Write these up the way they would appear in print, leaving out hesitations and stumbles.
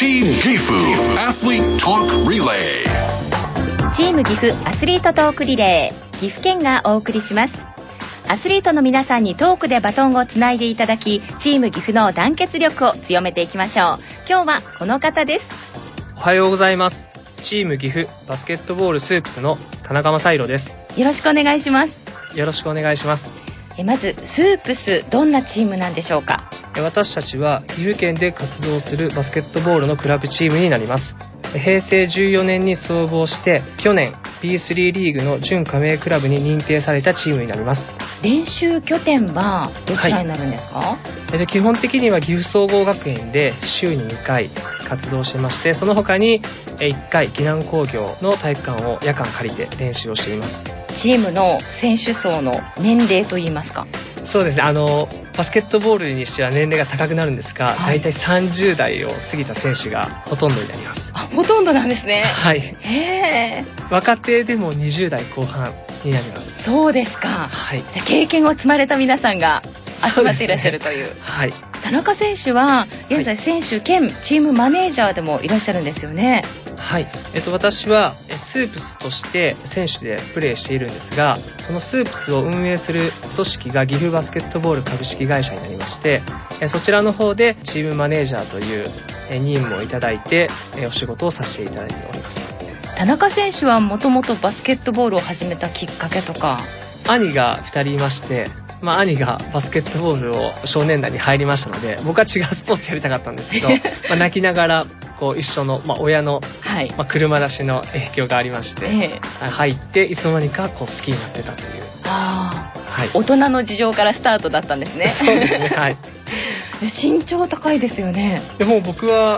Team Gifu Athlete Talk Relay。 チーム岐阜アスリートトークリレー、岐阜県がお送りします。アスリートの皆さんにトークでバトンをつないでいただき、チーム岐阜の団結力を強めていきましょう。今日はこの方です。 おはようございます。チーム岐阜バスケットボールスープスの田中正宏です。 よろしくお願いします。 よろしくお願いします。 まずスープス、どんなチームなんでしょうか？ 私たちは岐阜県で活動するバスケットボールのクラブチームになります。平成14年に創部をして去年 B3 リーグの準加盟クラブに認定されたチームになります。 練習拠点はどちらになるんですか？ 基本的には岐阜総合学園で週に2回活動してまして、その他に1回岐南工業の体育館を夜間借りて練習をしています。 チームの選手層の年齢といいますか？ そうですね、バスケットボールにしては年齢が高くなるんですが、だいたい30代を過ぎた選手がほとんどになります。 ほとんどなんですね。 はい。 へー。 若手でも20代後半になります。 そうですか。 はい。 じゃあ経験を積まれた皆さんが集まっていらっしゃるという。 はい。 田中選手は現在選手兼チームマネージャーでもいらっしゃるんですよね。 はい。私はスープスとして選手でプレーしているんですが、そのスープスを運営する組織が岐阜バスケットボール株式会社になりまして、そちらの方でチームマネージャーという任務をいただいてお仕事をさせていただいております。 田中選手はもともとバスケットボールを始めたきっかけとか？ 兄が2人いまして、兄がバスケットボールを少年団に入りましたので、僕は違うスポーツやりたかったんですけど泣きながら一緒の、親の、車出しの影響がありまして、入っていつの間にか好きになってたという。 はい、大人の事情からスタートだったんですね。 そうですね、はい。 身長高いですよね。 でも僕は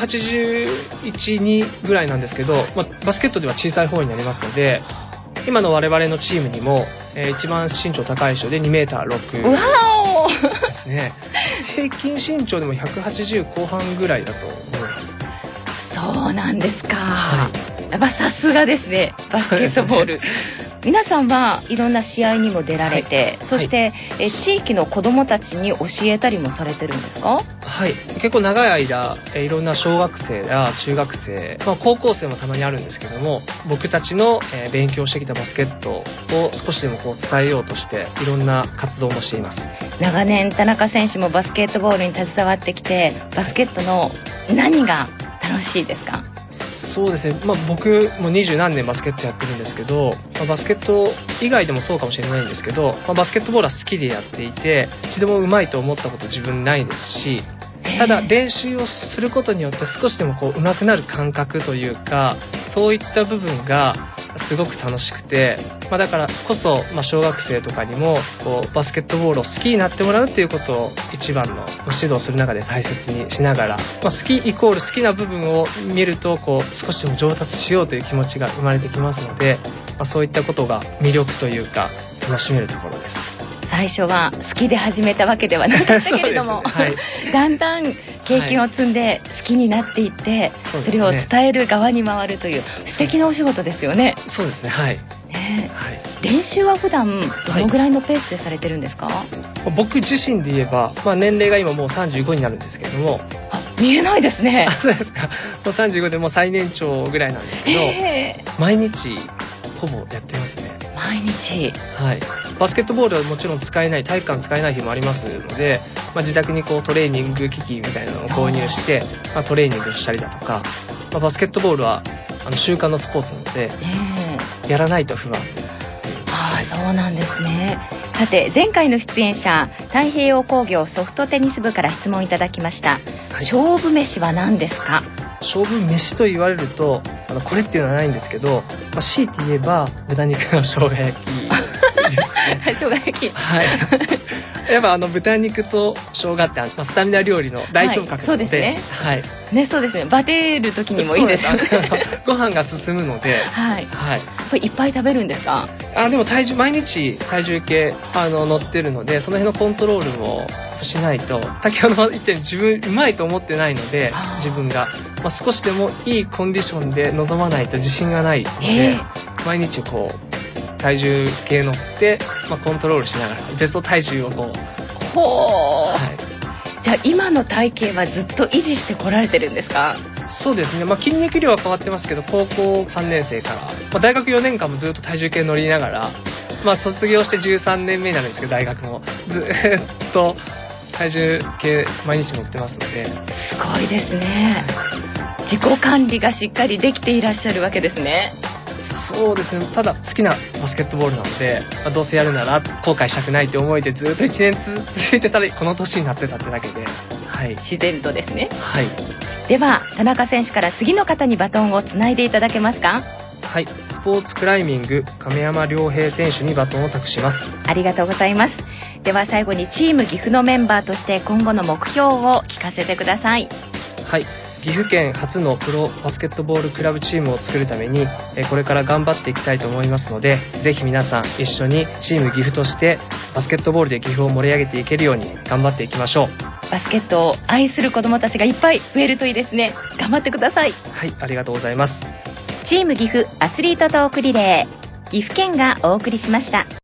181、2ぐらいなんですけど、バスケットでは小さい方になりますので、今の我々のチームにも、一番身長高い人で 2m6 わーですね。平均身長でも180後半ぐらいだと思います。 そうなんですか。 はい。 やっぱさすがですね、バスケットボール。皆さんはいろんな試合にも出られて、そして、地域の子どもたちに教えたりもされてるんですか？はい。 結構長い間、いろんな小学生や中学生、高校生もたまにあるんですけども、僕たちの、勉強してきたバスケットを少しでも伝えようとしていろんな活動もしています。 長年田中選手もバスケットボールに携わってきて、バスケットの何が楽しいですか？ そうですね、僕も20何年バスケットやってるんですけど、バスケット以外でもそうかもしれないんですけど、バスケットボールは好きでやっていて、一度も上手いと思ったこと自分ないですし、ただ練習をすることによって少しでも上手くなる感覚というか、そういった部分がすごく楽しくて、だからこそ、小学生とかにもバスケットボールを好きになってもらうっていうことを一番の指導する中で大切にしながら、好きイコール好きな部分を見ると少しでも上達しようという気持ちが生まれてきますので、そういったことが魅力というか楽しめるところです。 最初は好きで始めたわけではなかったけれども、はい、だんだん経験を積んで好きになっていって、それを伝える側に回るという素敵なお仕事ですよね。 そうですね、はい。 練習は普段どのぐらいのペースでされてるんですか？ 僕自身で言えば、年齢が今もう35になるんですけども、 見えないですね。 そうですか。もう35でもう最年長ぐらいなんですけど、毎日ほぼやってますね。 毎日。 はい。バスケットボールはもちろん使えない、体育館使えない日もありますので、自宅にトレーニング機器みたいなのを購入して、トレーニングしたりだとか、バスケットボールは習慣のスポーツなので、やらないと不安。 そうなんですね。さて、前回の出演者、太平洋工業ソフトテニス部から質問いただきました。勝負飯は何ですか？ 勝負飯と言われるとこれっていうのはないんですけど、強いて言えば豚肉の生姜焼きですね。 生姜焼き。 はい。やっぱ豚肉と生姜ってスタミナ料理の代表格なので、そうですね。はい。 ね、そうですね。バテる時にもいいですよね。 ご飯が進むので、 はい。はい。これいっぱい食べるんですか？ でも毎日体重計乗ってるので、その辺のコントロールもしないと、先ほど言ったように自分うまいと思ってないので、自分が、少しでもいいコンディションで臨まないと自信がないので、毎日体重計乗って、コントロールしながらベスト体重をじゃあ今の体型はずっと維持してこられてるんですか？ そうですね、筋肉量は変わってますけど、高校3年生から、大学4年間もずっと体重計乗りながら、卒業して13年目になるんですけど、大学もずっと体重計毎日乗ってますので。 すごいですね。自己管理がしっかりできていらっしゃるわけですね。 そうですね、ただ好きなバスケットボールなので、どうせやるなら後悔したくないという思いでずっと1年続いてたらこの年になってたってだけで、はい、 自然とですね。 はい。 では田中選手から次の方にバトンをつないでいただけますか？ はい、スポーツクライミング亀山良平選手にバトンを託します。 ありがとうございます。では最後にチーム岐阜のメンバーとして今後の目標を聞かせてください。 はい、岐阜県初のプロバスケットボールクラブチームを作るためにこれから頑張っていきたいと思いますので、ぜひ皆さん一緒にチーム岐阜としてバスケットボールで岐阜を盛り上げていけるように頑張っていきましょう。 バスケットを愛する子どもたちがいっぱい増えるといいですね。頑張ってください。 はい、ありがとうございます。 チーム岐阜アスリートトークリレー、岐阜県がお送りしました。